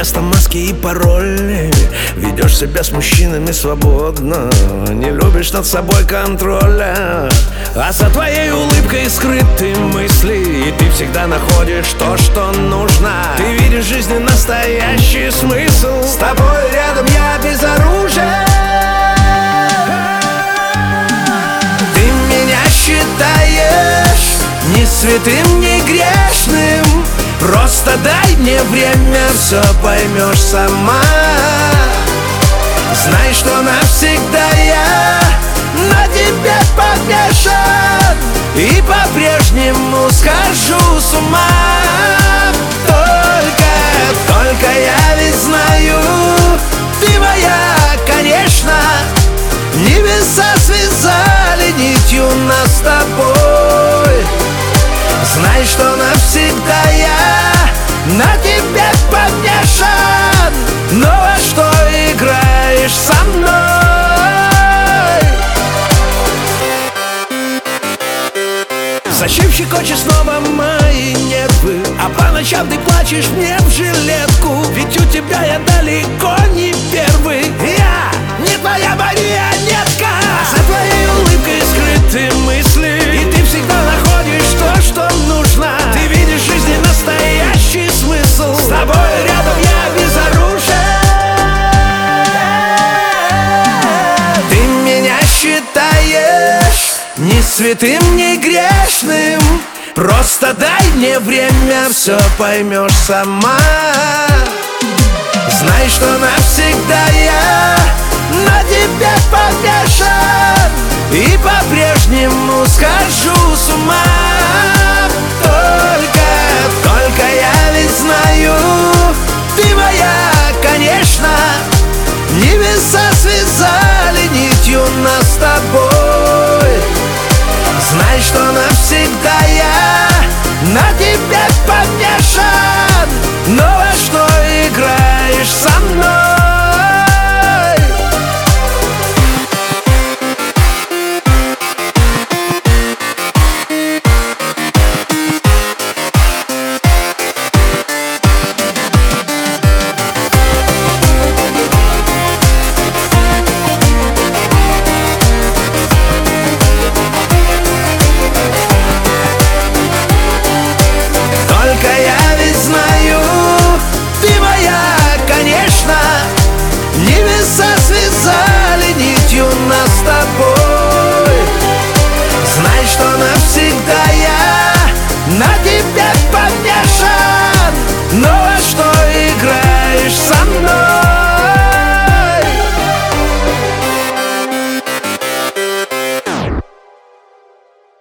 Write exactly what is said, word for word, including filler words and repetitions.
часто маски и пароли. Ведешь себя с мужчинами свободно, не любишь над собой контроля. А за твоей улыбкой скрыты мысли, и ты всегда находишь то, что нужно. Ты видишь в жизни настоящий смысл. С тобой рядом я безоружен. Ты меня считаешь ни святым, ни грешным. Просто дай мне время, все поймешь сама. Знай, что навсегда я на тебе помешан, и по-прежнему схожу с ума. Только, только я ведь знаю, ты моя, конечно. Небеса связали нитью нас с тобой. Знай, что навсегда я на тебе помешан. Но во что играешь со мной? Зачем щекочешь снова мои нервы, а по ночам ты плачешь мне в жилетку? Ведь у тебя я далеко не первый. Я не твоя марионетка. А за твоей улыбкой скрыты мысли, и ты всегда находишь то, что нужно. Ты видишь в жизни настоящий смысл. С тобой рядом я безоружен. Ты меня считаешь ни святым, ни грешным. Просто дай мне время, все поймешь сама. Знай, что навсегда я на тебе помешан, и по-прежнему схожу с ума.